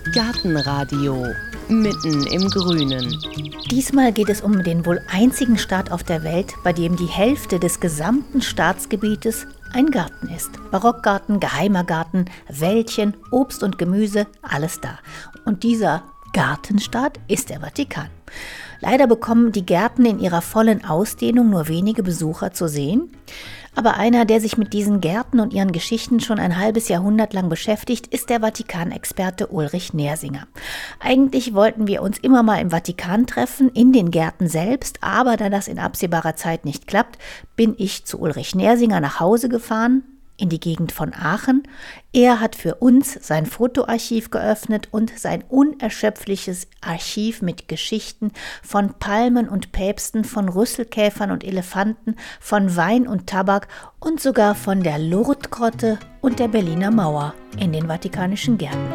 Gartenradio mitten im Grünen. Diesmal geht es um den wohl einzigen Staat auf der Welt, bei dem die Hälfte des gesamten Staatsgebietes ein Garten ist. Barockgarten, geheimer Garten, Wäldchen, Obst und Gemüse, alles da. Und dieser Gartenstaat ist der Vatikan. Leider bekommen die Gärten in ihrer vollen Ausdehnung nur wenige Besucher zu sehen. Aber einer, der sich mit diesen Gärten und ihren Geschichten schon ein halbes Jahrhundert lang beschäftigt, ist der Vatikanexperte Ulrich Nersinger. Eigentlich wollten wir uns immer mal im Vatikan treffen, in den Gärten selbst, aber da das in absehbarer Zeit nicht klappt, bin ich zu Ulrich Nersinger nach Hause gefahren, in die Gegend von Aachen. Er hat für uns sein Fotoarchiv geöffnet und sein unerschöpfliches Archiv mit Geschichten von Palmen und Päpsten, von Rüsselkäfern und Elefanten, von Wein und Tabak und sogar von der Lourdes-Grotte und der Berliner Mauer in den vatikanischen Gärten.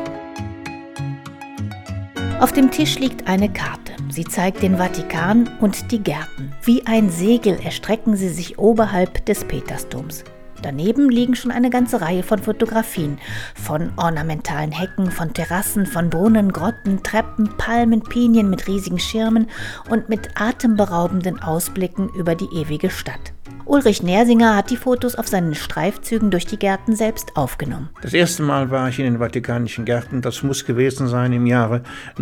Auf dem Tisch liegt eine Karte. Sie zeigt den Vatikan und die Gärten. Wie ein Segel erstrecken sie sich oberhalb des Petersdoms. Daneben liegen schon eine ganze Reihe von Fotografien, von ornamentalen Hecken, von Terrassen, von Brunnen, Grotten, Treppen, Palmen, Pinien mit riesigen Schirmen und mit atemberaubenden Ausblicken über die ewige Stadt. Ulrich Nersinger hat die Fotos auf seinen Streifzügen durch die Gärten selbst aufgenommen. Das erste Mal war ich in den Vatikanischen Gärten, das muss gewesen sein im Jahre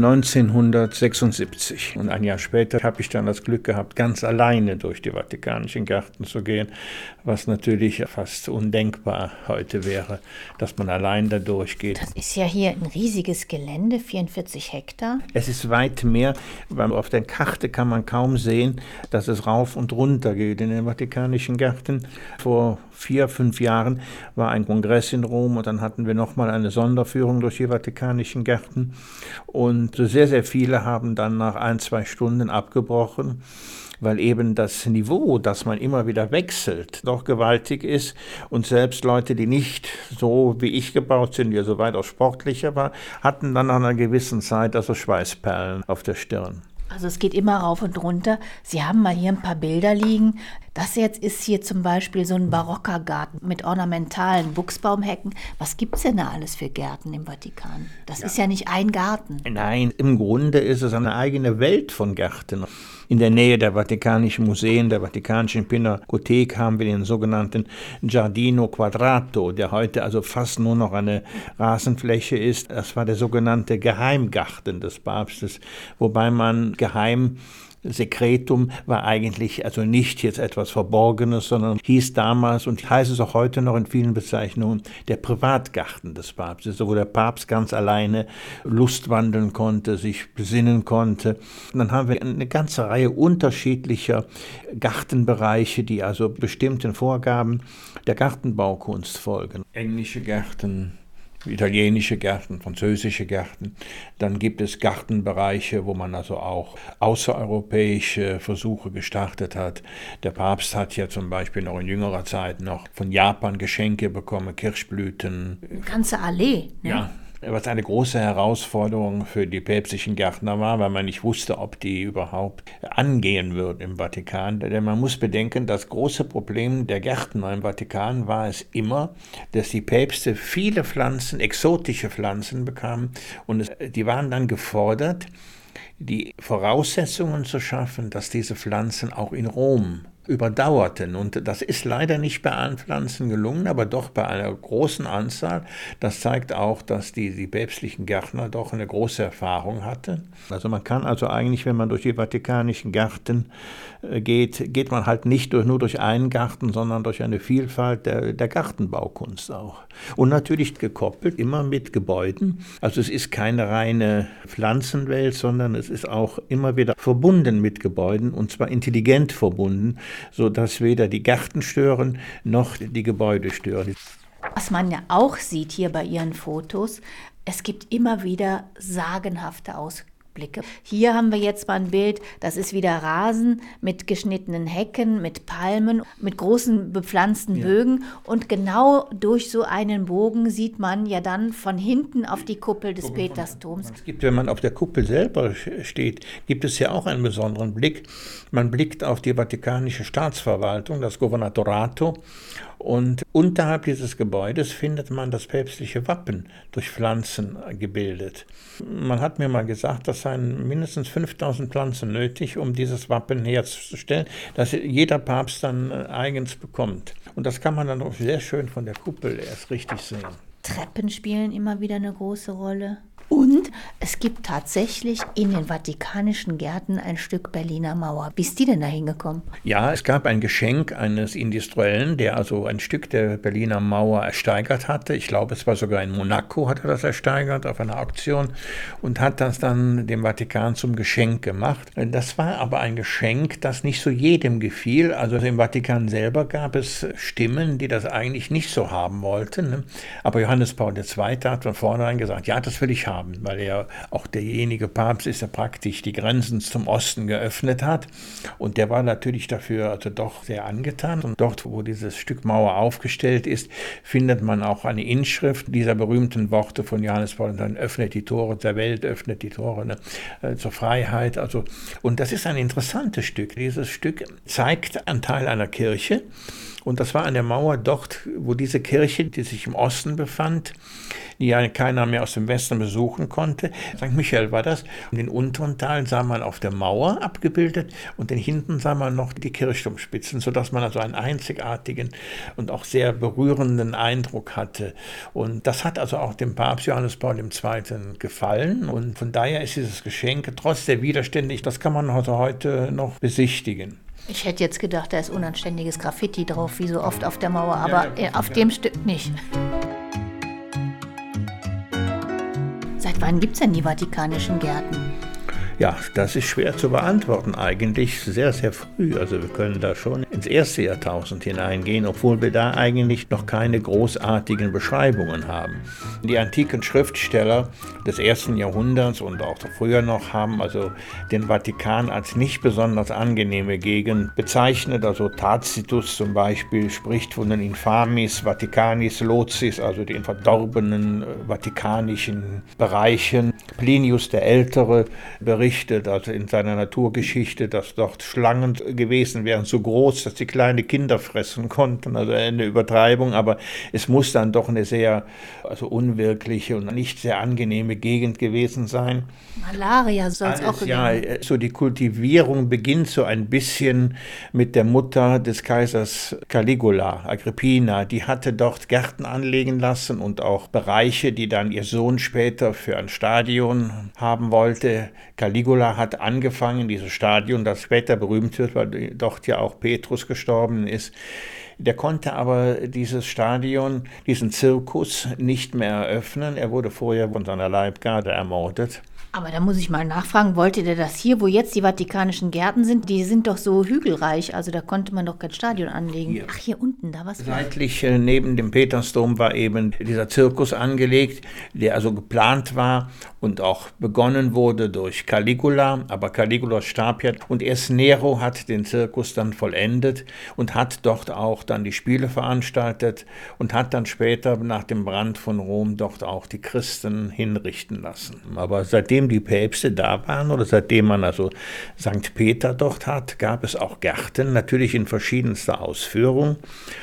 1976. Und ein Jahr später habe ich dann das Glück gehabt, ganz alleine durch die Vatikanischen Gärten zu gehen, was natürlich fast undenkbar heute wäre, dass man allein da durchgeht. Das ist ja hier ein riesiges Gelände, 44 Hektar. Es ist weit mehr, weil auf der Karte kann man kaum sehen, dass es rauf und runter geht in den Vatikanischen Gärten. Vor 4-5 Jahren war ein Kongress in Rom und dann hatten wir nochmal eine Sonderführung durch die Vatikanischen Gärten und sehr, sehr viele haben dann nach 1-2 Stunden abgebrochen, weil eben das Niveau, das man immer wieder wechselt, doch gewaltig ist und selbst Leute, die nicht so wie ich gebaut sind, die ja so weitaus sportlicher waren, hatten dann nach einer gewissen Zeit also Schweißperlen auf der Stirn. Also es geht immer rauf und runter. Sie haben mal hier ein paar Bilder liegen. Das jetzt ist hier zum Beispiel so ein barocker Garten mit ornamentalen Buchsbaumhecken. Was gibt es denn da alles für Gärten im Vatikan? Das ist ja nicht ein Garten. Nein, im Grunde ist es eine eigene Welt von Gärten. In der Nähe der Vatikanischen Museen, der Vatikanischen Pinakothek haben wir den sogenannten Giardino Quadrato, der heute also fast nur noch eine Rasenfläche ist. Das war der sogenannte Geheimgarten des Papstes, wobei man geheim Sekretum war eigentlich also nicht jetzt etwas Verborgenes, sondern hieß damals und heißt es auch heute noch in vielen Bezeichnungen der Privatgarten des Papstes, wo der Papst ganz alleine lustwandeln konnte, sich besinnen konnte. Und dann haben wir eine ganze Reihe unterschiedlicher Gartenbereiche, die also bestimmten Vorgaben der Gartenbaukunst folgen. Englische Gärten, italienische Gärten, französische Gärten. Dann gibt es Gartenbereiche, wo man also auch außereuropäische Versuche gestartet hat. Der Papst hat ja zum Beispiel noch in jüngerer Zeit noch von Japan Geschenke bekommen, Kirschblüten. Eine ganze Allee, ne? Ja. Was eine große Herausforderung für die päpstlichen Gärtner war, weil man nicht wusste, ob die überhaupt angehen würden im Vatikan. Denn man muss bedenken, das große Problem der Gärtner im Vatikan war es immer, dass die Päpste viele Pflanzen, exotische Pflanzen bekamen und die waren dann gefordert, die Voraussetzungen zu schaffen, dass diese Pflanzen auch in Rom überdauerten. Und das ist leider nicht bei allen Pflanzen gelungen, aber doch bei einer großen Anzahl. Das zeigt auch, dass die päpstlichen Gärtner doch eine große Erfahrung hatten. Also man kann also eigentlich, wenn man durch die Vatikanischen Gärten geht man halt nicht nur durch einen Garten, sondern durch eine Vielfalt der Gartenbaukunst auch. Und natürlich gekoppelt immer mit Gebäuden. Also es ist keine reine Pflanzenwelt, sondern es ist auch immer wieder verbunden mit Gebäuden und zwar intelligent verbunden, sodass weder die Gärten stören noch die Gebäude stören. Was man ja auch sieht hier bei Ihren Fotos, es gibt immer wieder sagenhafte Ausblicke. Hier haben wir jetzt mal ein Bild, das ist wieder Rasen mit geschnittenen Hecken, mit Palmen, mit großen bepflanzten Bögen und genau durch so einen Bogen sieht man ja dann von hinten auf die Kuppel des Petersdoms. Es gibt, wenn man auf der Kuppel selber steht, gibt es ja auch einen besonderen Blick. Man blickt auf die Vatikanische Staatsverwaltung, das Governatorato Und unterhalb dieses Gebäudes findet man das päpstliche Wappen durch Pflanzen gebildet. Man hat mir mal gesagt, das seien mindestens 5000 Pflanzen nötig, um dieses Wappen herzustellen, das jeder Papst dann eigens bekommt. Und das kann man dann auch sehr schön von der Kuppel erst richtig sehen. Treppen spielen immer wieder eine große Rolle. Und es gibt tatsächlich in den Vatikanischen Gärten ein Stück Berliner Mauer. Wie ist die denn da hingekommen? Ja, es gab ein Geschenk eines Industriellen, der also ein Stück der Berliner Mauer ersteigert hatte. Ich glaube, es war sogar in Monaco, hat er das ersteigert auf einer Auktion und hat das dann dem Vatikan zum Geschenk gemacht. Das war aber ein Geschenk, das nicht so jedem gefiel. Also im Vatikan selber gab es Stimmen, die das eigentlich nicht so haben wollten. Aber Johannes Paul II. Hat von vornherein gesagt, ja, das will ich haben, weil er auch derjenige Papst ist, der praktisch die Grenzen zum Osten geöffnet hat. Und der war natürlich dafür also doch sehr angetan. Und dort, wo dieses Stück Mauer aufgestellt ist, findet man auch eine Inschrift dieser berühmten Worte von Johannes Paul II. Öffnet die Tore der Welt, öffnet die Tore zur Freiheit. Also, und das ist ein interessantes Stück. Dieses Stück zeigt einen Teil einer Kirche. Und das war an der Mauer dort, wo diese Kirche, die sich im Osten befand, die ja keiner mehr aus dem Westen besuchen konnte. St. Michael war das. Und den unteren Teil sah man auf der Mauer abgebildet und den hinten sah man noch die Kirchturmspitzen, sodass man also einen einzigartigen und auch sehr berührenden Eindruck hatte. Und das hat also auch dem Papst Johannes Paul II. Gefallen. Und von daher ist dieses Geschenk trotz der Widerstände, das kann man also heute noch besichtigen. Ich hätte jetzt gedacht, da ist unanständiges Graffiti drauf, wie so oft auf der Mauer, aber auf dem Stück nicht. Seit wann gibt es denn die Vatikanischen Gärten? Ja, das ist schwer zu beantworten, eigentlich sehr, sehr früh. Also wir können da schon ins erste Jahrtausend hineingehen, obwohl wir da eigentlich noch keine großartigen Beschreibungen haben. Die antiken Schriftsteller des 1. Jahrhunderts und auch früher noch haben also den Vatikan als nicht besonders angenehme Gegend bezeichnet. Also Tacitus zum Beispiel spricht von den Infamis Vaticanis Locis, also den verdorbenen vatikanischen Bereichen. Plinius der Ältere berichtet, also in seiner Naturgeschichte, dass dort Schlangen gewesen wären, so groß, dass sie kleine Kinder fressen konnten. Also eine Übertreibung, aber es muss dann doch eine sehr unwirkliche und nicht sehr angenehme Gegend gewesen sein. Malaria soll es auch gegeben. Ja, so die Kultivierung beginnt so ein bisschen mit der Mutter des Kaisers Caligula, Agrippina. Die hatte dort Gärten anlegen lassen und auch Bereiche, die dann ihr Sohn später für ein Stadion haben wollte. Caligula hat angefangen, dieses Stadion, das später berühmt wird, weil dort ja auch Petrus gestorben ist. Der konnte aber dieses Stadion, diesen Zirkus nicht mehr eröffnen. Er wurde vorher von seiner Leibgarde ermordet. Aber da muss ich mal nachfragen, wollte der das hier, wo jetzt die Vatikanischen Gärten sind, die sind doch so hügelreich, also da konnte man doch kein Stadion anlegen. Hier. Ach, hier unten, da was? Seitlich neben dem Petersdom war eben dieser Zirkus angelegt, der also geplant war und auch begonnen wurde durch Caligula, aber Caligula starb ja und erst Nero hat den Zirkus dann vollendet und hat dort auch dann die Spiele veranstaltet und hat dann später nach dem Brand von Rom dort auch die Christen hinrichten lassen. Aber seitdem die Päpste da waren oder seitdem man also St. Peter dort hat, gab es auch Gärten, natürlich in verschiedenster Ausführung.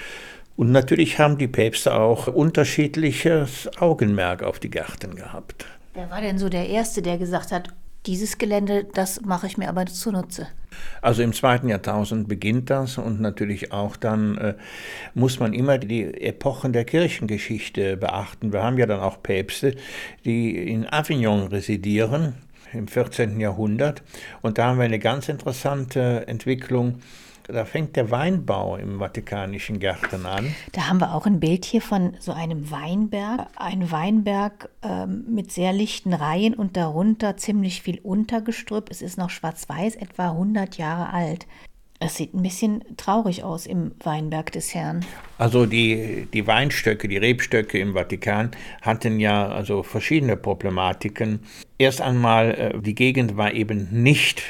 Und natürlich haben die Päpste auch unterschiedliches Augenmerk auf die Gärten gehabt. Wer war denn so der Erste, der gesagt hat, dieses Gelände, das mache ich mir aber zunutze? Also im 2. Jahrtausend beginnt das und natürlich auch dann muss man immer die Epochen der Kirchengeschichte beachten. Wir haben ja dann auch Päpste, die in Avignon residieren im 14. Jahrhundert und da haben wir eine ganz interessante Entwicklung. Da fängt der Weinbau im Vatikanischen Gärten an. Da haben wir auch ein Bild hier von so einem Weinberg. Ein Weinberg mit sehr lichten Reihen und darunter ziemlich viel Untergestrüpp. Es ist noch schwarz-weiß, etwa 100 Jahre alt. Es sieht ein bisschen traurig aus im Weinberg des Herrn. Also die Weinstöcke, die Rebstöcke im Vatikan hatten ja also verschiedene Problematiken. Erst einmal, die Gegend war eben nicht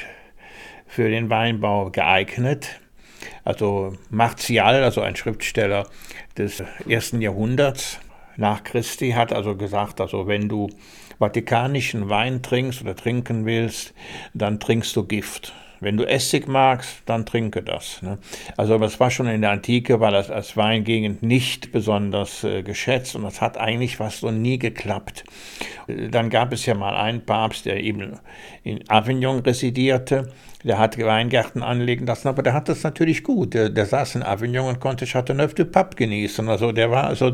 für den Weinbau geeignet. Also Martial, also ein Schriftsteller des 1. Jahrhunderts nach Christi, hat also gesagt, also wenn du vatikanischen Wein trinkst oder trinken willst, dann trinkst du Gift. Wenn du Essig magst, dann trinke das. Ne? Also das war schon in der Antike, war das als Weingegend nicht besonders geschätzt und das hat eigentlich fast so nie geklappt. Dann gab es ja mal einen Papst, der eben in Avignon residierte. Der hat Weingärten anlegen lassen, aber der hat das natürlich gut. Der saß in Avignon und konnte Châteauneuf du Pape genießen. Also der war also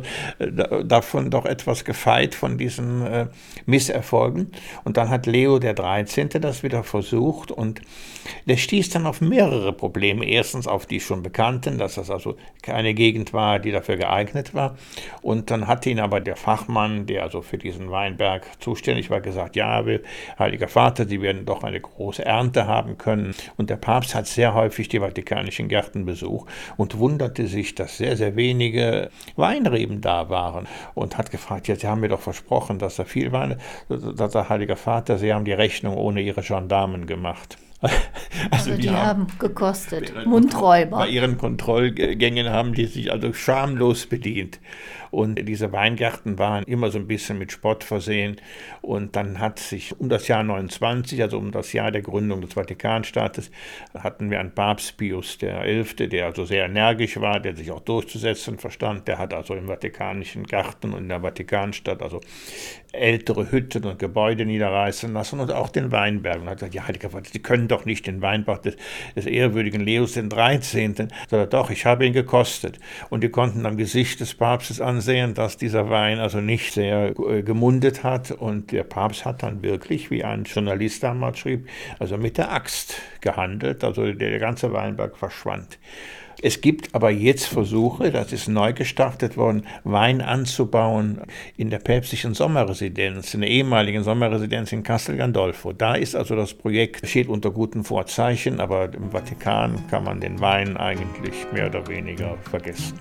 davon doch etwas gefeit von diesen Misserfolgen. Und dann hat Leo der 13. das wieder versucht und der stieß dann auf mehrere Probleme. Erstens auf die schon bekannten, dass das also keine Gegend war, die dafür geeignet war. Und dann hat ihn aber der Fachmann, der also für diesen Weinberg zuständig war, gesagt, ja, Heiliger Vater, Sie werden doch eine große Ernte haben können. Und der Papst hat sehr häufig die vatikanischen Gärten besucht und wunderte sich, dass sehr, sehr wenige Weinreben da waren und hat gefragt, ja, Sie haben mir doch versprochen, dass da viel Wein, dass der Heiliger Vater, Sie haben die Rechnung ohne Ihre Gendarmen gemacht. Also die haben gekostet, Mundräuber. Bei ihren Kontrollgängen haben die sich also schamlos bedient. Und diese Weingärten waren immer so ein bisschen mit Spott versehen. Und dann hat sich um das Jahr 29, also um das Jahr der Gründung des Vatikanstaates, hatten wir einen Papst Pius XI., der also sehr energisch war, der sich auch durchzusetzen verstand. Der hat also im Vatikanischen Garten und in der Vatikanstadt also ältere Hütten und Gebäude niederreißen lassen und auch den Weinberg. Und hat gesagt, ja, Heiliger Vater, Sie können doch nicht den Weinbach des ehrwürdigen Leos den 13. Sagt, doch, ich habe ihn gekostet. Und die konnten am Gesicht des Papstes ansehen, dass dieser Wein also nicht sehr gemundet hat. Und der Papst hat dann wirklich, wie ein Journalist damals schrieb, also mit der Axt gehandelt. Also der ganze Weinberg verschwand. Es gibt aber jetzt Versuche, das ist neu gestartet worden, Wein anzubauen in der päpstlichen Sommerresidenz, in der ehemaligen Sommerresidenz in Castel Gandolfo. Da ist also das Projekt, steht unter guten Vorzeichen, aber im Vatikan kann man den Wein eigentlich mehr oder weniger vergessen.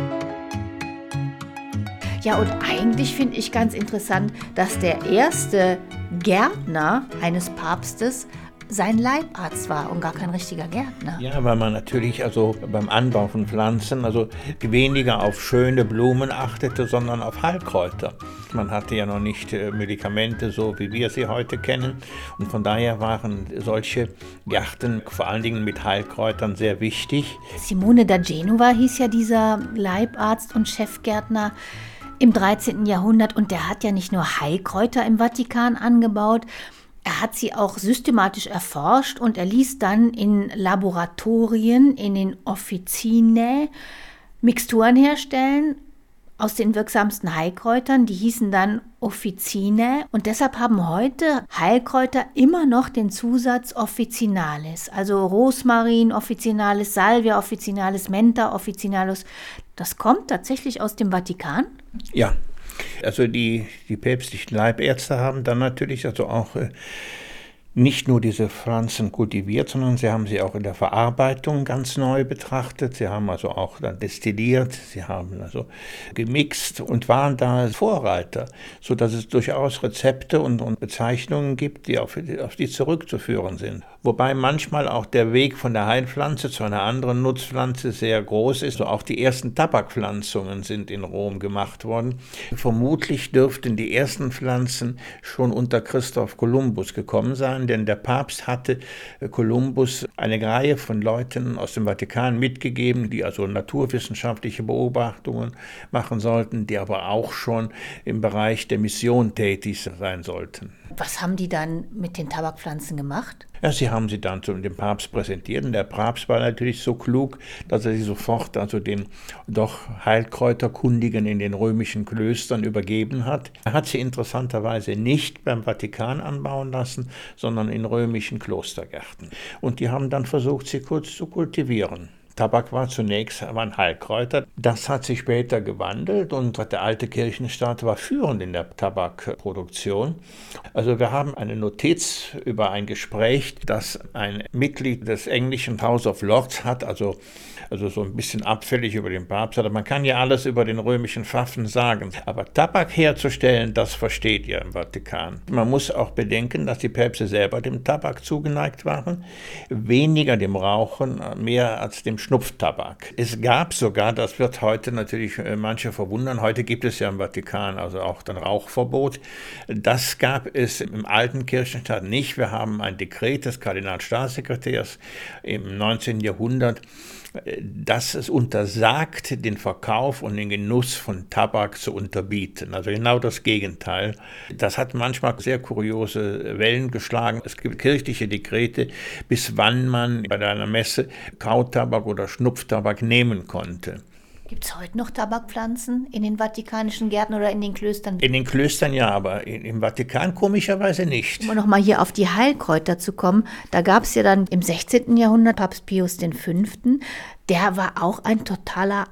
Ja, und eigentlich finde ich ganz interessant, dass der erste Gärtner eines Papstes sein Leibarzt war und gar kein richtiger Gärtner. Ja, weil man natürlich also beim Anbau von Pflanzen also weniger auf schöne Blumen achtete, sondern auf Heilkräuter. Man hatte ja noch nicht Medikamente, so wie wir sie heute kennen. Und von daher waren solche Gärten vor allen Dingen mit Heilkräutern sehr wichtig. Simone da Genova hieß ja dieser Leibarzt und Chefgärtner im 13. Jahrhundert. Und der hat ja nicht nur Heilkräuter im Vatikan angebaut, er hat sie auch systematisch erforscht und er ließ dann in Laboratorien, in den Officinae, Mixturen herstellen aus den wirksamsten Heilkräutern. Die hießen dann Officinae und deshalb haben heute Heilkräuter immer noch den Zusatz Officinalis. Also Rosmarin Officinalis, Salvia Officinalis, Mentha Officinalis. Das kommt tatsächlich aus dem Vatikan? Ja. Also die päpstlichen Leibärzte haben dann natürlich also auch nicht nur diese Pflanzen kultiviert, sondern sie haben sie auch in der Verarbeitung ganz neu betrachtet. Sie haben also auch dann destilliert, sie haben also gemixt und waren da Vorreiter, sodass es durchaus Rezepte und Bezeichnungen gibt, die auf die zurückzuführen sind. Wobei manchmal auch der Weg von der Heilpflanze zu einer anderen Nutzpflanze sehr groß ist. So auch die ersten Tabakpflanzungen sind in Rom gemacht worden. Vermutlich dürften die ersten Pflanzen schon unter Christoph Kolumbus gekommen sein, denn der Papst hatte Kolumbus eine Reihe von Leuten aus dem Vatikan mitgegeben, die also naturwissenschaftliche Beobachtungen machen sollten, die aber auch schon im Bereich der Mission tätig sein sollten. Was haben die dann mit den Tabakpflanzen gemacht? Ja, sie haben sie dann dem Papst präsentiert und der Papst war natürlich so klug, dass er sie sofort also den doch Heilkräuterkundigen in den römischen Klöstern übergeben hat. Er hat sie interessanterweise nicht beim Vatikan anbauen lassen, sondern in römischen Klostergärten. Und die haben dann versucht, sie kurz zu kultivieren. Tabak war zunächst ein Heilkräuter. Das hat sich später gewandelt und der alte Kirchenstaat war führend in der Tabakproduktion. Also wir haben eine Notiz über ein Gespräch, das ein Mitglied des englischen House of Lords hat, also also so ein bisschen abfällig über den Papst. Also man kann ja alles über den römischen Pfaffen sagen, aber Tabak herzustellen, das versteht ihr im Vatikan. Man muss auch bedenken, dass die Päpste selber dem Tabak zugeneigt waren, weniger dem Rauchen, mehr als dem Schnupftabak. Es gab sogar, das wird heute natürlich manche verwundern, heute gibt es ja im Vatikan also auch ein Rauchverbot. Das gab es im alten Kirchenstaat nicht. Wir haben ein Dekret des Kardinalstaatssekretärs im 19. Jahrhundert, dass es untersagt, den Verkauf und den Genuss von Tabak zu unterbieten. Also genau das Gegenteil. Das hat manchmal sehr kuriose Wellen geschlagen. Es gibt kirchliche Dekrete, bis wann man bei einer Messe Kautabak oder Schnupftabak nehmen konnte. Gibt es heute noch Tabakpflanzen in den vatikanischen Gärten oder in den Klöstern? In den Klöstern ja, aber im Vatikan komischerweise nicht. Um noch mal hier auf die Heilkräuter zu kommen, da gab es ja dann im 16. Jahrhundert Papst Pius V., der war auch ein totaler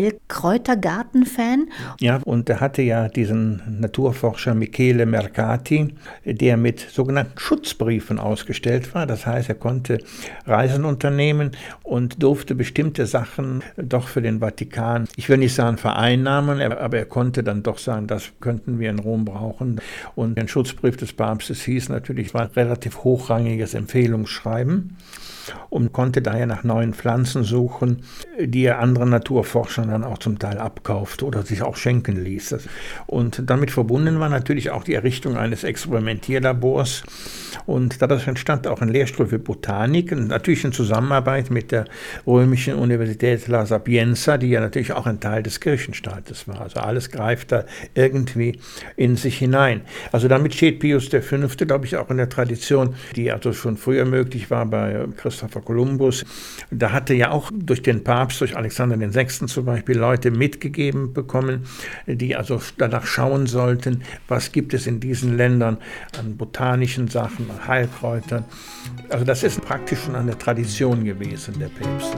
Heilkräutergarten-Fan. Ja, und er hatte ja diesen Naturforscher Michele Mercati, der mit sogenannten Schutzbriefen ausgestellt war. Das heißt, er konnte Reisen unternehmen und durfte bestimmte Sachen doch für den Vatikan, ich will nicht sagen vereinnahmen, aber er konnte dann doch sagen, das könnten wir in Rom brauchen. Und der Schutzbrief des Papstes hieß natürlich, war ein relativ hochrangiges Empfehlungsschreiben und konnte daher nach neuen Pflanzen suchen, die er anderen Naturforschern dann auch zum Teil abkaufte oder sich auch schenken ließ. Und damit verbunden war natürlich auch die Errichtung eines Experimentierlabors und dadurch entstand auch ein Lehrstuhl für Botanik, natürlich in Zusammenarbeit mit der römischen Universität La Sapienza, die ja natürlich auch ein Teil des Kirchenstaates war. Also alles greift da irgendwie in sich hinein. Also damit steht Pius V., glaube ich, auch in der Tradition, die also schon früher möglich war bei Christopher Columbus. Da hatte ja auch durch den Papst, durch Alexander VI. Zum Beispiel, Leute mitgegeben bekommen, die also danach schauen sollten, was gibt es in diesen Ländern an botanischen Sachen, an Heilkräutern. Also das ist praktisch schon eine Tradition gewesen der Päpste.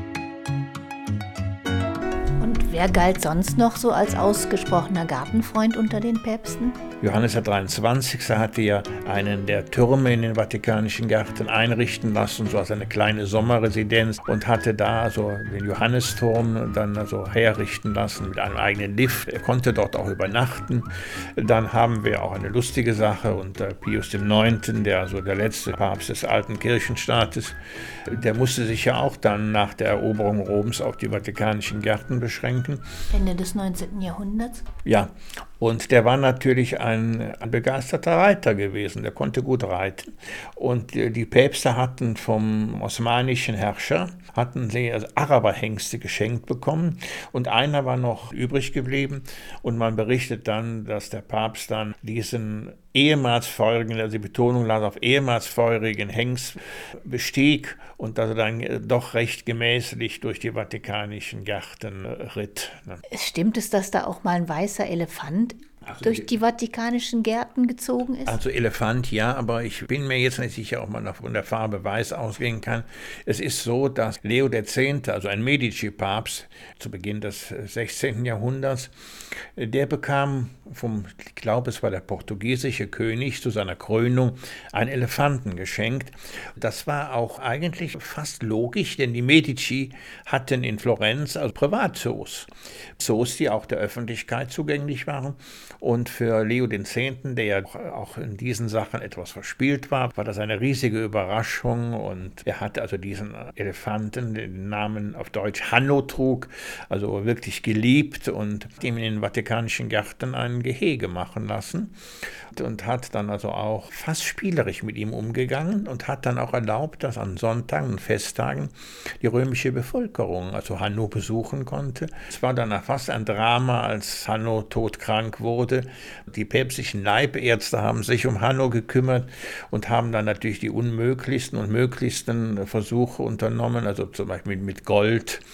Wer galt sonst noch so als ausgesprochener Gartenfreund unter den Päpsten? Johannes der 23. hatte ja einen der Türme in den Vatikanischen Gärten einrichten lassen, so als eine kleine Sommerresidenz, und hatte da also den Johannisturm dann also herrichten lassen mit einem eigenen Lift. Er konnte dort auch übernachten. Dann haben wir auch eine lustige Sache unter Pius IX., der also der letzte Papst des alten Kirchenstaates, der musste sich ja auch dann nach der Eroberung Roms auf die Vatikanischen Gärten beschränken. Ende des 19. Jahrhunderts? Ja, und der war natürlich ein begeisterter Reiter gewesen, der konnte gut reiten. Und die Päpste hatten vom osmanischen Herrscher, hatten sie also Araberhengste geschenkt bekommen und einer war noch übrig geblieben und man berichtet dann, dass der Papst dann diesen ehemals feurigen, also die Betonung lag auf ehemals feurigen Hengst bestieg und dass er dann doch recht gemächlich durch die vatikanischen Gärten ritt. Stimmt es, dass da auch mal ein weißer Elefant durch die vatikanischen Gärten gezogen ist? Also Elefant, ja, aber ich bin mir jetzt nicht sicher, ob man von der Farbe weiß ausgehen kann. Es ist so, dass Leo X., also ein Medici-Papst zu Beginn des 16. Jahrhunderts, der bekam ich glaube, es war der portugiesische König, zu seiner Krönung einen Elefanten geschenkt. Das war auch eigentlich fast logisch, denn die Medici hatten in Florenz also Privatzoos. Zoos, die auch der Öffentlichkeit zugänglich waren. Und für Leo X., der ja auch in diesen Sachen etwas verspielt war, war das eine riesige Überraschung. Und er hatte also diesen Elefanten, den Namen auf Deutsch Hanno trug, also wirklich geliebt und ihm in den Vatikanischen Gärten ein Gehege machen lassen und hat dann also auch fast spielerisch mit ihm umgegangen und hat dann auch erlaubt, dass an Sonntagen und Festtagen die römische Bevölkerung also Hanno besuchen konnte. Es war dann fast ein Drama, als Hanno todkrank wurde. Die päpstlichen Leibärzte haben sich um Hanno gekümmert und haben dann natürlich die unmöglichsten und möglichsten Versuche unternommen, also zum Beispiel mit Gold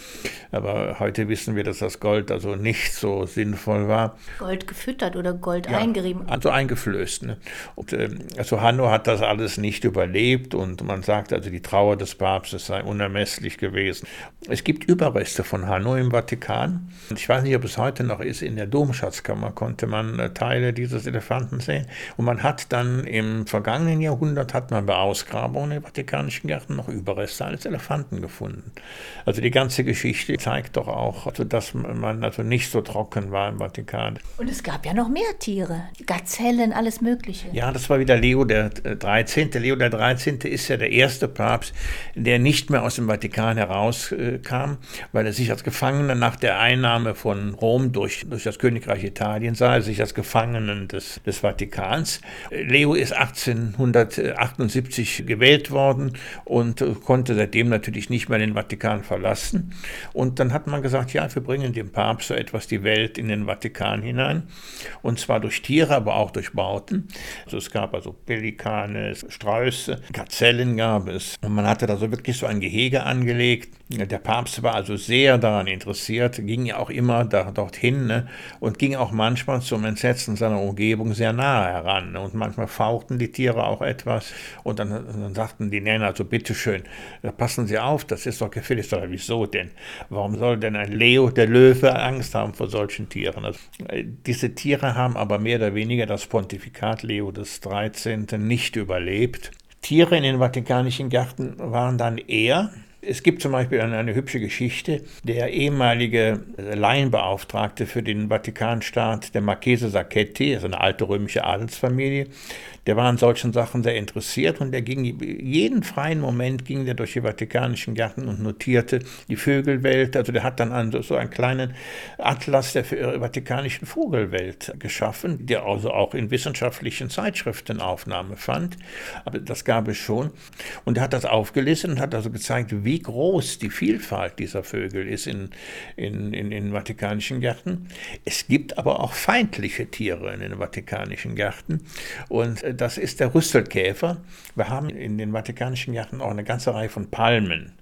Aber heute wissen wir, dass das Gold also nicht so sinnvoll war. Gold gefüttert oder Gold eingerieben? Also eingeflößt. Ne? Und, also Hanno hat das alles nicht überlebt und man sagt also, die Trauer des Papstes sei unermesslich gewesen. Es gibt Überreste von Hanno im Vatikan. Ich weiß nicht, ob es heute noch ist, in der Domschatzkammer konnte man Teile dieses Elefanten sehen. Und man hat dann im vergangenen Jahrhundert hat man bei Ausgrabungen im Vatikanischen Garten noch Überreste eines Elefanten gefunden. Also die ganze Geschichte zeigt doch auch, also, dass man also nicht so trocken war im Vatikan. Und es gab ja noch mehr Tiere, Gazellen, alles Mögliche. Ja, das war wieder Leo der 13. Leo der 13. ist ja der erste Papst, der nicht mehr aus dem Vatikan herauskam, weil er sich als Gefangener nach der Einnahme von Rom durch das Königreich Italien sah, er sich als Gefangenen des Vatikans. Leo ist 1878 gewählt worden und konnte seitdem natürlich nicht mehr den Vatikan verlassen. Und dann hat man gesagt, ja, wir bringen dem Papst so etwas die Welt in den Vatikan hinein. Und zwar durch Tiere, aber auch durch Bauten. Also es gab also Pelikane, Strauße, Gazellen gab es. Und man hatte da so wirklich so ein Gehege angelegt. Der Papst war also sehr daran interessiert, ging ja auch immer dorthin, ne, und ging auch manchmal zum Entsetzen seiner Umgebung sehr nahe heran. Ne, und manchmal fauchten die Tiere auch etwas. Und dann sagten die Nenner, also bitteschön, passen Sie auf, das ist doch gefährlich. Wieso denn? Warum soll denn ein Leo, der Löwe, Angst haben vor solchen Tieren? Also, diese Tiere haben aber mehr oder weniger das Pontifikat Leo des 13. nicht überlebt. Tiere in den Vatikanischen Gärten waren dann eher. Es gibt zum Beispiel eine hübsche Geschichte. Der ehemalige Laienbeauftragte für den Vatikanstaat, der Marchese Sacchetti, also eine alte römische Adelsfamilie, der war an solchen Sachen sehr interessiert und der ging jeden freien Moment ging der durch die Vatikanischen Gärten und notierte die Vögelwelt. Also der hat dann so einen kleinen Atlas der Vatikanischen Vogelwelt geschaffen, der also auch in wissenschaftlichen Zeitschriften Aufnahme fand. Aber das gab es schon. Und er hat das aufgelistet und hat also gezeigt, wie groß die Vielfalt dieser Vögel ist in Vatikanischen Gärten. Es gibt aber auch feindliche Tiere in den Vatikanischen Gärten und das ist der Rüsselkäfer. Wir haben in den Vatikanischen Gärten auch eine ganze Reihe von Palmen.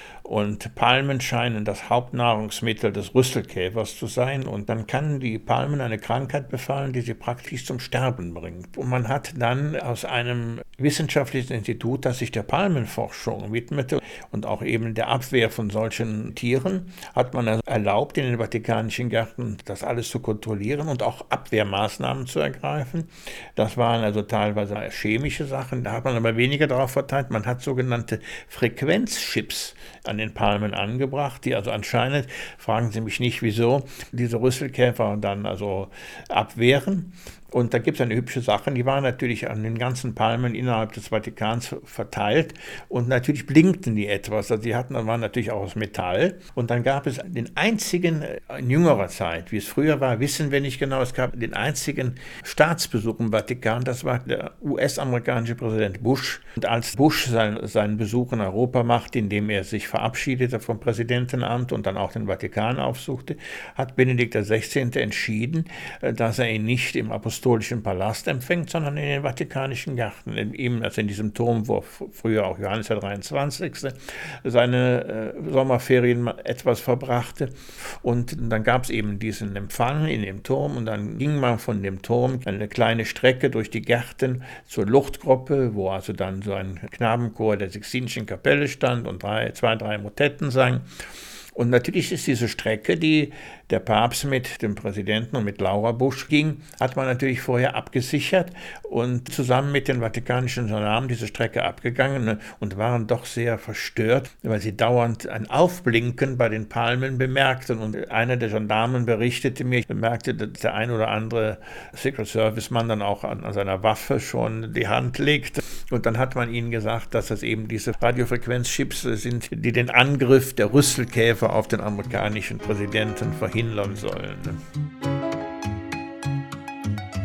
Und Palmen scheinen das Hauptnahrungsmittel des Rüsselkäfers zu sein. Und dann kann die Palmen eine Krankheit befallen, die sie praktisch zum Sterben bringt. Und man hat dann aus einem wissenschaftlichen Institut, das sich der Palmenforschung widmete und auch eben der Abwehr von solchen Tieren, hat man erlaubt, in den Vatikanischen Gärten das alles zu kontrollieren und auch Abwehrmaßnahmen zu ergreifen. Das waren also teilweise chemische Sachen, da hat man aber weniger darauf verteilt. Man hat sogenannte Frequenzchips an den Palmen angebracht, die also anscheinend, fragen Sie mich nicht wieso, diese Rüsselkäfer dann also abwehren. Und da gibt es eine hübsche Sache, die waren natürlich an den ganzen Palmen innerhalb des Vatikans verteilt und natürlich blinkten die etwas, also waren natürlich auch aus Metall. Und dann gab es den einzigen, in jüngerer Zeit, wie es früher war, wissen wir nicht genau, es gab den einzigen Staatsbesuch im Vatikan, das war der US-amerikanische Präsident Bush. Und als Bush seinen Besuch in Europa machte, indem er sich verabschiedete vom Präsidentenamt und dann auch den Vatikan aufsuchte, hat Benedikt XVI. Entschieden, dass er ihn nicht im Apostolischen Palast empfängt, sondern in den Vatikanischen Gärten, also in diesem Turm, wo früher auch Johannes der 23. seine Sommerferien etwas verbrachte. Und dann gab es eben diesen Empfang in dem Turm und dann ging man von dem Turm eine kleine Strecke durch die Gärten zur Luchtgruppe, wo also dann so ein Knabenchor der Sixtinischen Kapelle stand und zwei, drei Motetten sang. Und natürlich ist diese Strecke, die der Papst mit dem Präsidenten und mit Laura Bush ging, hat man natürlich vorher abgesichert und zusammen mit den vatikanischen Gendarmen diese Strecke abgegangen und waren doch sehr verstört, weil sie dauernd ein Aufblinken bei den Palmen bemerkten. Und einer der Gendarmen berichtete mir, ich bemerkte, dass der ein oder andere Secret Service Mann dann auch an seiner Waffe schon die Hand legte. Und dann hat man ihnen gesagt, dass das eben diese Radiofrequenzchips sind, die den Angriff der Rüsselkäfer auf den amerikanischen Präsidenten verhindern sollen.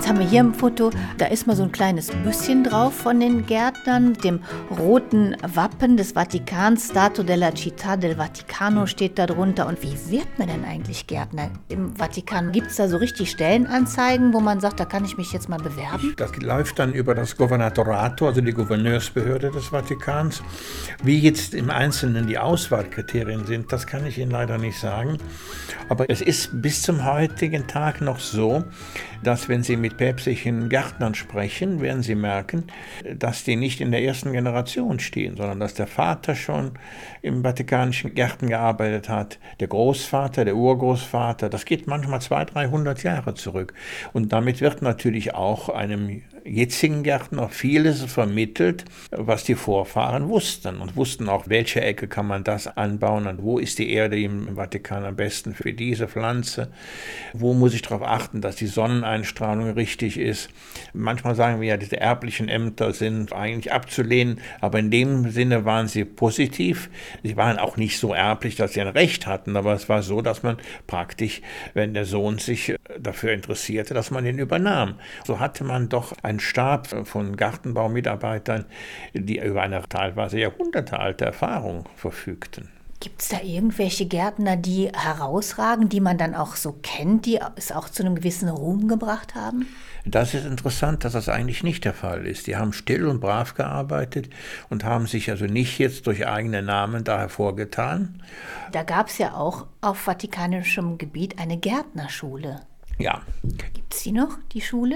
Jetzt haben wir hier ein Foto, da ist mal so ein kleines Büsschen drauf von den Gärtnern, dem roten Wappen des Vatikans, Statua della Città del Vaticano steht da drunter. Und wie wird man denn eigentlich Gärtner im Vatikan? Gibt es da so richtig Stellenanzeigen, wo man sagt, da kann ich mich jetzt mal bewerben? Das läuft dann über das Governatorato, also die Gouverneursbehörde des Vatikans. Wie jetzt im Einzelnen die Auswahlkriterien sind, das kann ich Ihnen leider nicht sagen. Aber es ist bis zum heutigen Tag noch so, dass wenn Sie mit päpstlichen Gärtnern sprechen, werden Sie merken, dass die nicht in der ersten Generation stehen, sondern dass der Vater schon im vatikanischen Gärten gearbeitet hat, der Großvater, der Urgroßvater. Das geht manchmal 200, 300 Jahre zurück. Und damit wird natürlich auch einem jetzigen Gärtner vieles vermittelt, was die Vorfahren wussten und wussten auch, welche Ecke kann man das anbauen und wo ist die Erde im Vatikan am besten für diese Pflanze, wo muss ich darauf achten, dass die Sonneneinstrahlung richtig ist. Manchmal sagen wir ja, diese erblichen Ämter sind eigentlich abzulehnen, aber in dem Sinne waren sie positiv. Sie waren auch nicht so erblich, dass sie ein Recht hatten, aber es war so, dass man praktisch, wenn der Sohn sich dafür interessierte, dass man ihn übernahm. So hatte man doch einen Stab von Gartenbaumitarbeitern, die über eine teilweise jahrhundertealte Erfahrung verfügten. Gibt es da irgendwelche Gärtner, die herausragen, die man dann auch so kennt, die es auch zu einem gewissen Ruhm gebracht haben? Das ist interessant, dass das eigentlich nicht der Fall ist. Die haben still und brav gearbeitet und haben sich also nicht jetzt durch eigene Namen da hervorgetan. Da gab es ja auch auf vatikanischem Gebiet eine Gärtnerschule. Ja. Gibt es die noch, die Schule?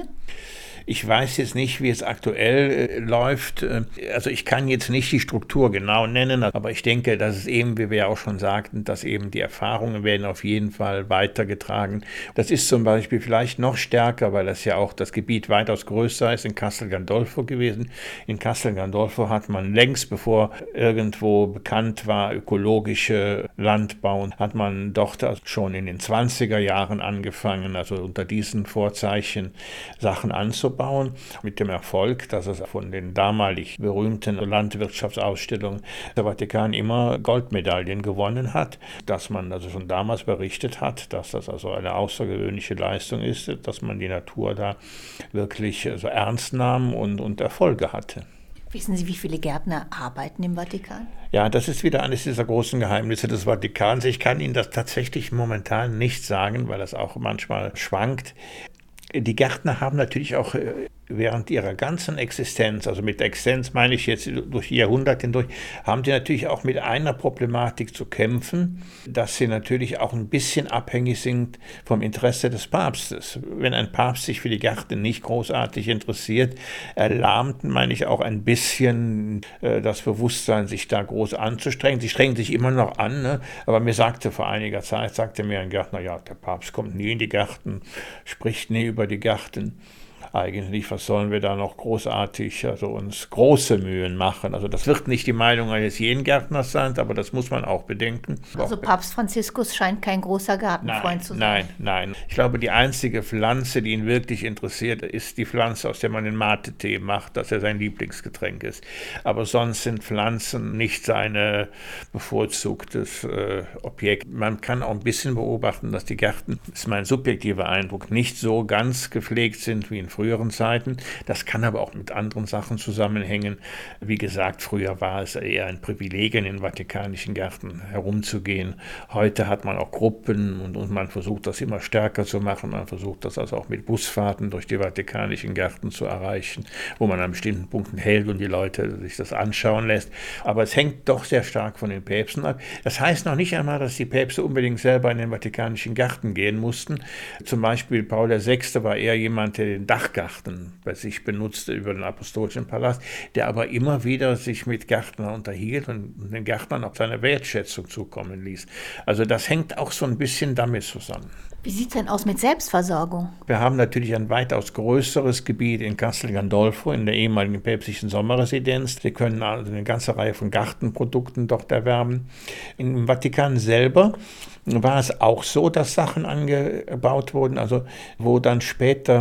Ich weiß jetzt nicht, wie es aktuell läuft. Also ich kann jetzt nicht die Struktur genau nennen, aber ich denke, dass es eben, wie wir ja auch schon sagten, dass eben die Erfahrungen werden auf jeden Fall weitergetragen. Das ist zum Beispiel vielleicht noch stärker, weil das ja auch das Gebiet weitaus größer ist, in Castel Gandolfo gewesen. In Castel Gandolfo hat man längst, bevor irgendwo bekannt war, ökologische Landbau, hat man dort schon in den 20er Jahren angefangen, also unter diesen Vorzeichen Sachen anzubauen, mit dem Erfolg, dass es von den damalig berühmten Landwirtschaftsausstellungen der Vatikan immer Goldmedaillen gewonnen hat, dass man also schon damals berichtet hat, dass das also eine außergewöhnliche Leistung ist, dass man die Natur da wirklich so ernst nahm und Erfolge hatte. Wissen Sie, wie viele Gärtner arbeiten im Vatikan? Ja, das ist wieder eines dieser großen Geheimnisse des Vatikans. Ich kann Ihnen das tatsächlich momentan nicht sagen, weil das auch manchmal schwankt. Die Gärtner haben natürlich auch während ihrer ganzen Existenz, also mit Existenz meine ich jetzt durch die Jahrhunderte hindurch, haben die natürlich auch mit einer Problematik zu kämpfen, dass sie natürlich auch ein bisschen abhängig sind vom Interesse des Papstes. Wenn ein Papst sich für die Gärten nicht großartig interessiert, erlahmt, meine ich, auch ein bisschen das Bewusstsein, sich da groß anzustrengen. Sie strengen sich immer noch an, ne? Aber mir sagte vor einiger Zeit, sagte mir ein Gärtner, ja, der Papst kommt nie in die Gärten, spricht nie über die Gärten. Eigentlich, was sollen wir da noch großartig, also uns große Mühen machen? Also das wird nicht die Meinung eines jeden Gärtners sein, aber das muss man auch bedenken. Also Papst Franziskus scheint kein großer Gartenfreund zu sein. Nein. Ich glaube, die einzige Pflanze, die ihn wirklich interessiert, ist die Pflanze, aus der man den Mate-Tee macht, dass er sein Lieblingsgetränk ist. Aber sonst sind Pflanzen nicht sein bevorzugtes Objekt. Man kann auch ein bisschen beobachten, dass die Gärten, das ist mein subjektiver Eindruck, nicht so ganz gepflegt sind wie in früheren Zeiten. Das kann aber auch mit anderen Sachen zusammenhängen. Wie gesagt, früher war es eher ein Privileg, in den vatikanischen Gärten herumzugehen. Heute hat man auch Gruppen und man versucht, das immer stärker zu machen. Man versucht, das also auch mit Busfahrten durch die vatikanischen Gärten zu erreichen, wo man an bestimmten Punkten hält und die Leute sich das anschauen lässt. Aber es hängt doch sehr stark von den Päpsten ab. Das heißt noch nicht einmal, dass die Päpste unbedingt selber in den vatikanischen Gärten gehen mussten. Zum Beispiel Paul VI. War eher jemand, der den Dachgarten bei sich benutzte über den Apostolischen Palast, der aber immer wieder sich mit Gärtnern unterhielt und den Gärtnern auch seine Wertschätzung zukommen ließ. Also das hängt auch so ein bisschen damit zusammen. Wie sieht es denn aus mit Selbstversorgung? Wir haben natürlich ein weitaus größeres Gebiet in Castel Gandolfo, in der ehemaligen päpstlichen Sommerresidenz. Sie können also eine ganze Reihe von Gartenprodukten dort erwerben. Im Vatikan selber war es auch so, dass Sachen angebaut wurden, also wo dann später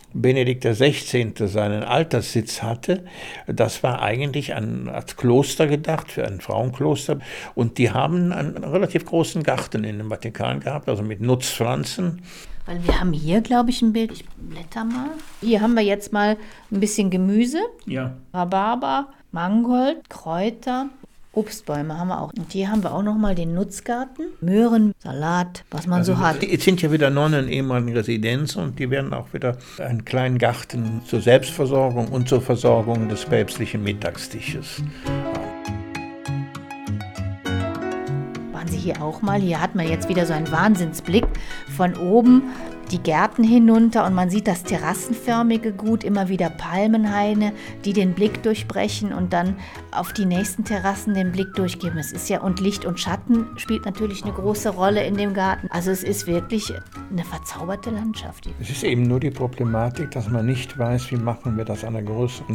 Benedikt XVI. Seinen Alterssitz hatte, das war eigentlich als Kloster gedacht, für ein Frauenkloster. Und die haben einen relativ großen Garten in dem Vatikan gehabt, also mit Nutzpflanzen. Weil wir haben hier, glaube ich, ein Bild. Ich blätter mal. Hier haben wir jetzt mal ein bisschen Gemüse. Ja. Rhabarber, Mangold, Kräuter, Obstbäume haben wir auch. Und hier haben wir auch nochmal den Nutzgarten. Möhren, Salat, was man so hat. Es sind ja wieder Nonnen in ehemaligen Residenzen und die werden auch wieder einen kleinen Garten zur Selbstversorgung und zur Versorgung des päpstlichen Mittagstisches. Waren Sie hier auch mal? Hier hat man jetzt wieder so einen Wahnsinnsblick von oben. Die Gärten hinunter und man sieht das terrassenförmige Gut, immer wieder Palmenhaine, die den Blick durchbrechen und dann auf die nächsten Terrassen den Blick durchgeben. Es ist ja, und Licht und Schatten spielt natürlich eine große Rolle in dem Garten. Also es ist wirklich eine verzauberte Landschaft. Es ist eben nur die Problematik, dass man nicht weiß, wie machen wir das an einem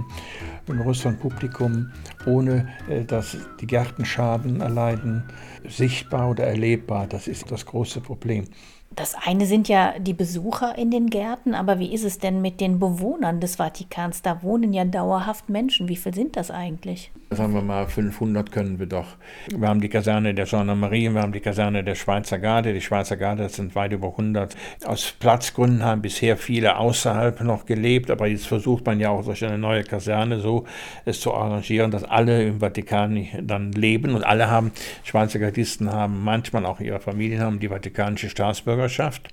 größeren Publikum, ohne dass die Gärten Schaden erleiden, sichtbar oder erlebbar. Das ist das große Problem. Das eine sind ja die Besucher in den Gärten, aber wie ist es denn mit den Bewohnern des Vatikans? Da wohnen ja dauerhaft Menschen. Wie viel sind das eigentlich? Sagen wir mal, 500 können wir doch. Wir haben die Kaserne der Gendarmerie, wir haben die Kaserne der Schweizer Garde. Die Schweizer Garde, das sind weit über 100. Aus Platzgründen haben bisher viele außerhalb noch gelebt, aber jetzt versucht man ja auch durch eine neue Kaserne so es zu arrangieren, dass alle im Vatikan dann leben und alle haben, Schweizer Gardisten haben manchmal auch ihre Familien, haben die vatikanische Staatsbürgerschaft.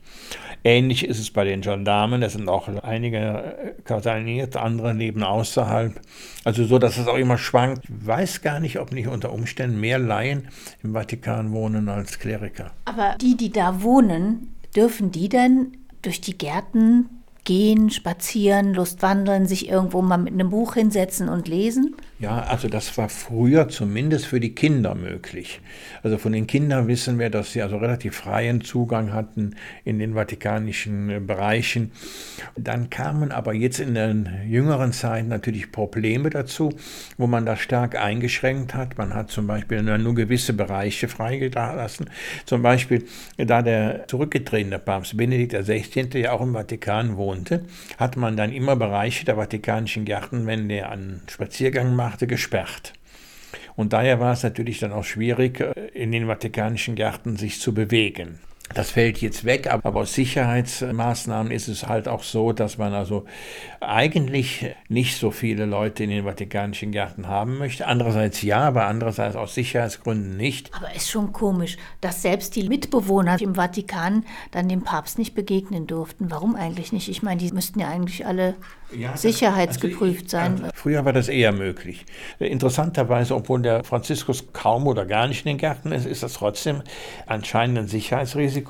Ähnlich ist es bei den Gendarmen, es sind auch einige kaserniert, andere leben außerhalb. Also so, dass es auch immer schwankt. Ich weiß gar nicht, ob nicht unter Umständen mehr Laien im Vatikan wohnen als Kleriker. Aber die da wohnen, dürfen die denn durch die Gärten gehen, spazieren, lustwandeln, sich irgendwo mal mit einem Buch hinsetzen und lesen? Ja, also das war früher zumindest für die Kinder möglich. Also von den Kindern wissen wir, dass sie also relativ freien Zugang hatten in den vatikanischen Bereichen. Dann kamen aber jetzt in den jüngeren Zeiten natürlich Probleme dazu, wo man das stark eingeschränkt hat. Man hat zum Beispiel nur gewisse Bereiche freigelassen. Zum Beispiel, da der zurückgetretene Papst Benedikt XVI. Ja auch im Vatikan wohnte, hat man dann immer Bereiche der vatikanischen Gärten, wenn der einen Spaziergang machte, gesperrt. Und daher war es natürlich dann auch schwierig, in den vatikanischen Gärten sich zu bewegen. Das fällt jetzt weg, aber aus Sicherheitsmaßnahmen ist es halt auch so, dass man also eigentlich nicht so viele Leute in den vatikanischen Gärten haben möchte. Andererseits ja, aber andererseits aus Sicherheitsgründen nicht. Aber ist schon komisch, dass selbst die Mitbewohner im Vatikan dann dem Papst nicht begegnen durften. Warum eigentlich nicht? Ich meine, die müssten ja eigentlich alle sicherheitsgeprüft sein. Früher war das eher möglich. Interessanterweise, obwohl der Franziskus kaum oder gar nicht in den Gärten ist, ist das trotzdem anscheinend ein Sicherheitsrisiko.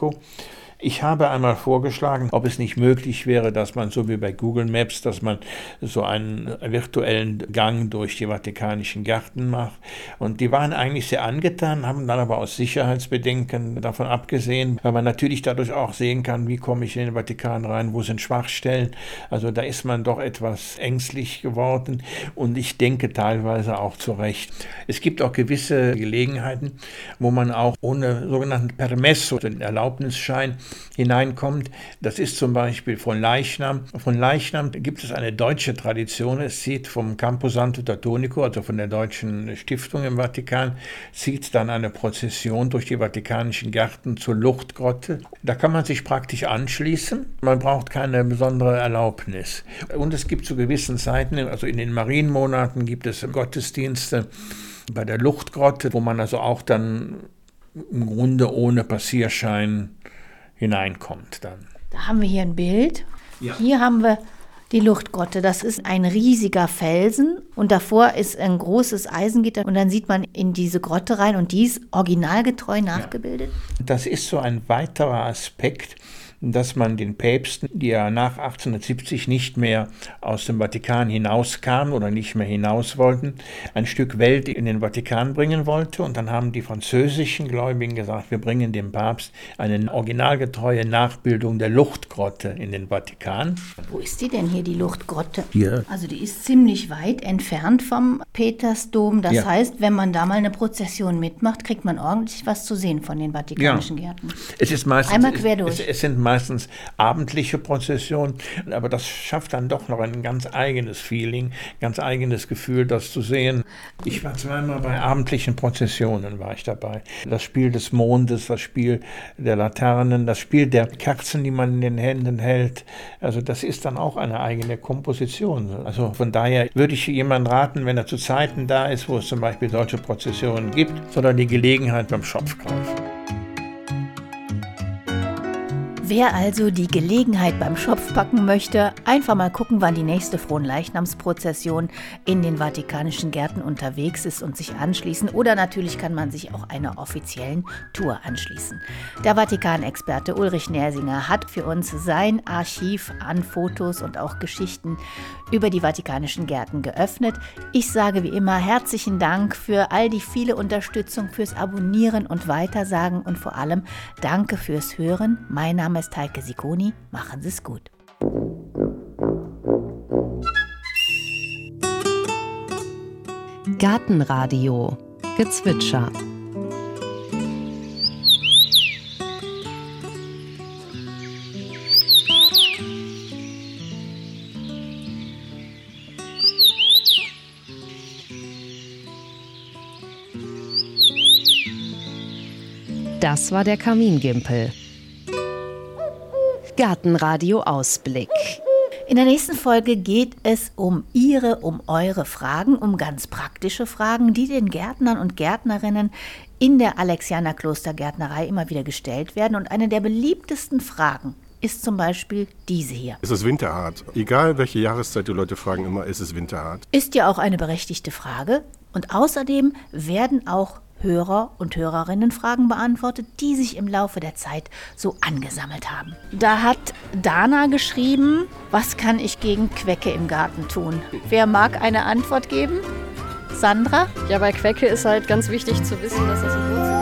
Ich habe einmal vorgeschlagen, ob es nicht möglich wäre, dass man so wie bei Google Maps, dass man so einen virtuellen Gang durch die vatikanischen Gärten macht. Und die waren eigentlich sehr angetan, haben dann aber aus Sicherheitsbedenken davon abgesehen, weil man natürlich dadurch auch sehen kann, wie komme ich in den Vatikan rein, wo sind Schwachstellen. Also da ist man doch etwas ängstlich geworden und ich denke teilweise auch zu Recht. Es gibt auch gewisse Gelegenheiten, wo man auch ohne sogenannten Permesso, den Erlaubnisschein, hineinkommt. Das ist zum Beispiel von Leichnam. Von Leichnam gibt es eine deutsche Tradition. Es zieht vom Campo Santo Teutonico, also von der deutschen Stiftung im Vatikan, zieht dann eine Prozession durch die vatikanischen Gärten zur Luchtgrotte. Da kann man sich praktisch anschließen. Man braucht keine besondere Erlaubnis. Und es gibt zu gewissen Zeiten, also in den Marienmonaten gibt es Gottesdienste bei der Luchtgrotte, wo man also auch dann im Grunde ohne Passierschein hineinkommt dann. Da haben wir hier ein Bild. Ja. Hier haben wir die Luchtgrotte. Das ist ein riesiger Felsen und davor ist ein großes Eisengitter und dann sieht man in diese Grotte rein und die ist originalgetreu nachgebildet. Ja. Das ist so ein weiterer Aspekt, dass man den Päpsten, die ja nach 1870 nicht mehr aus dem Vatikan hinauskamen oder nicht mehr hinaus wollten, ein Stück Welt in den Vatikan bringen wollte. Und dann haben die französischen Gläubigen gesagt, wir bringen dem Papst eine originalgetreue Nachbildung der Luchtgrotte in den Vatikan. Wo ist die denn hier, die Luchtgrotte? Hier. Also die ist ziemlich weit entfernt vom Petersdom. Das heißt, wenn man da mal eine Prozession mitmacht, kriegt man ordentlich was zu sehen von den vatikanischen Gärten. Es ist meistens, einmal quer durch. Es sind meistens meistens abendliche Prozessionen, aber das schafft dann doch noch ein ganz eigenes Feeling, ganz eigenes Gefühl, das zu sehen. Ich war zweimal bei abendlichen Prozessionen war ich dabei. Das Spiel des Mondes, das Spiel der Laternen, das Spiel der Kerzen, die man in den Händen hält. Also das ist dann auch eine eigene Komposition. Also von daher würde ich jemandem raten, wenn er zu Zeiten da ist, wo es zum Beispiel solche Prozessionen gibt, sondern die Gelegenheit beim Schopf greifen. Wer also die Gelegenheit beim Schopf packen möchte, einfach mal gucken, wann die nächste Fronleichnamsprozession in den vatikanischen Gärten unterwegs ist und sich anschließen. Oder natürlich kann man sich auch einer offiziellen Tour anschließen. Der Vatikanexperte Ulrich Nersinger hat für uns sein Archiv an Fotos und auch Geschichten über die vatikanischen Gärten geöffnet. Ich sage wie immer herzlichen Dank für all die viele Unterstützung, fürs Abonnieren und Weitersagen und vor allem danke fürs Hören. Mein Name ist Heike Sicconi. Machen Sie es gut. Gartenradio Gezwitscher. Das war der Kamingimpel. Gartenradio Ausblick. In der nächsten Folge geht es um eure Fragen, um ganz praktische Fragen, die den Gärtnern und Gärtnerinnen in der Alexianer Klostergärtnerei immer wieder gestellt werden. Und eine der beliebtesten Fragen ist zum Beispiel diese hier. Es ist winterhart. Egal welche Jahreszeit, die Leute fragen immer, ist es winterhart. Ist ja auch eine berechtigte Frage. Und außerdem werden auch Hörer und Hörerinnen Fragen beantwortet, die sich im Laufe der Zeit so angesammelt haben. Da hat Dana geschrieben, was kann ich gegen Quecke im Garten tun? Wer mag eine Antwort geben? Sandra? Ja, bei Quecke ist halt ganz wichtig zu wissen, dass das ein Wurzel